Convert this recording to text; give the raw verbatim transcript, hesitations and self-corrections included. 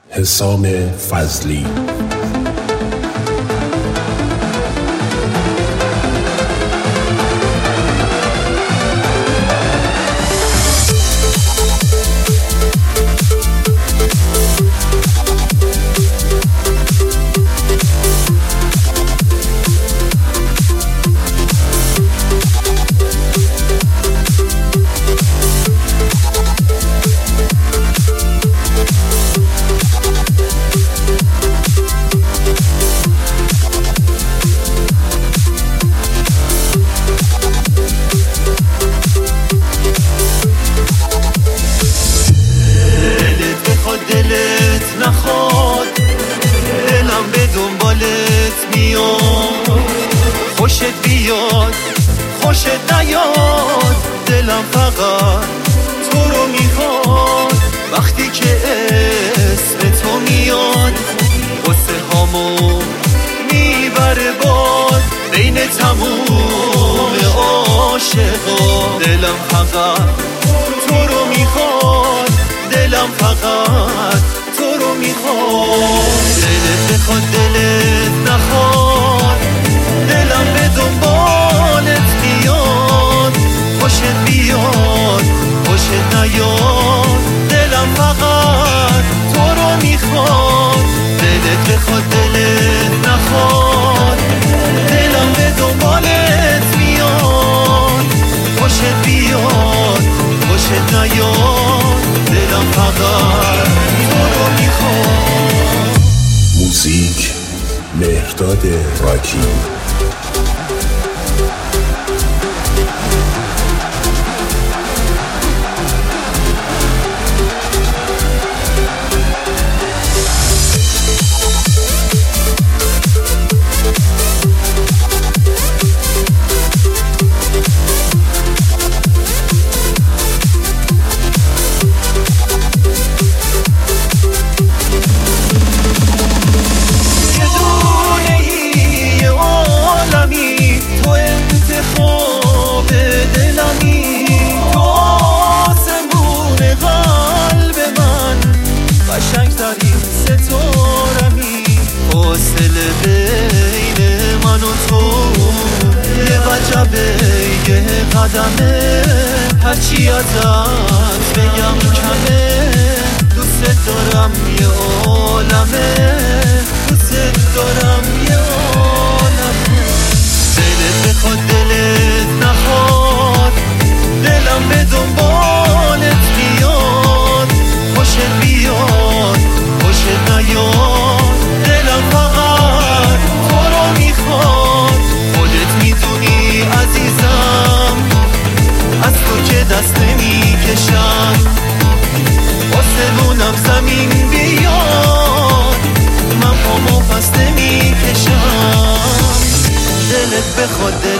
حسام فضلی. نخواد دلم به دنبالت میاد، خوشت بیاد خوشت نیاد، دلم فقط تو رو میخواد. وقتی که اسم تو میاد غصه هامو میبره باد، بین تموم عاشقا دلم فقط تو رو میخواد، دلم فقط تو رو میخواد. دلت بخواد دلت نخواد، دلم به دنبالت بیاد، خوشت بیاد خوشت نیاد، دلم فقط تو رو میخواد. دلت بخواد دلت نخواد، دلم به دنبالت میاد، خوشت بیاد خوشت نیاد، دلم فقط تو رو میخواد. موزیک مهرداد راکی. بین من و تو یه وجبه یه قدمه، هرچی ازت بگم کمه، دوست دارم یه عالمه، دوست دارم یه عالمه. دلت بخواد دلت نخواد، دلم به دنبالت بیاد، خوشت بیاد خوشت نیاد، دلم فقط تو رو میخواد. خودت میدونی عزیزم از تو که دست نمیکشم، آسمونم زمین بیاد من پامو پس نمیکشم. دلت بخواد